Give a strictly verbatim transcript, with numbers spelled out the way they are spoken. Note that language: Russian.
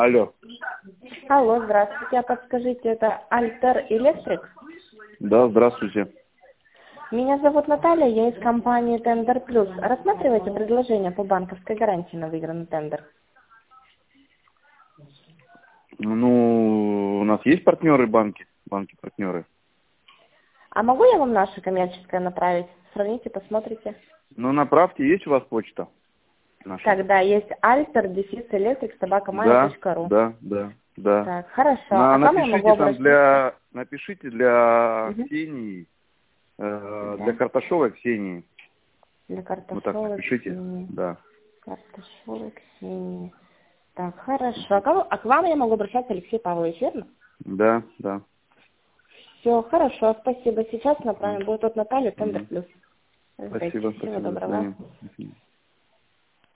Алло. Алло, здравствуйте. А подскажите, это Альтер Электрик? Да, здравствуйте. Меня зовут Наталья, я из компании Тендер Плюс. Рассматриваете предложение по банковской гарантии на выигранный тендер? Ну, у нас есть партнеры банки, банки-партнеры. А могу я вам наше коммерческое направить? Сравните, посмотрите. Ну, направьте, есть у вас почта наша? Тогда есть альтер дефис электрик собака мая Да, точка ру. да, да, да. Так, хорошо. На, А к вам я могу напишите там обратиться? для, напишите для Мгм. Ксении, э, для Да. Карташовой Ксении. Для Вот так Карташовой напишите, Ксении. да. Карташовой Ксении. Так, хорошо. А, кого- а к вам я могу обращаться, Алексей Павлович, верно? Да, да. Все, хорошо, спасибо. Сейчас направим. Мгм. Будет от Натальи Тендер Мгм. Плюс. Спасибо, Всего спасибо, до доброго. свидания. До свидания.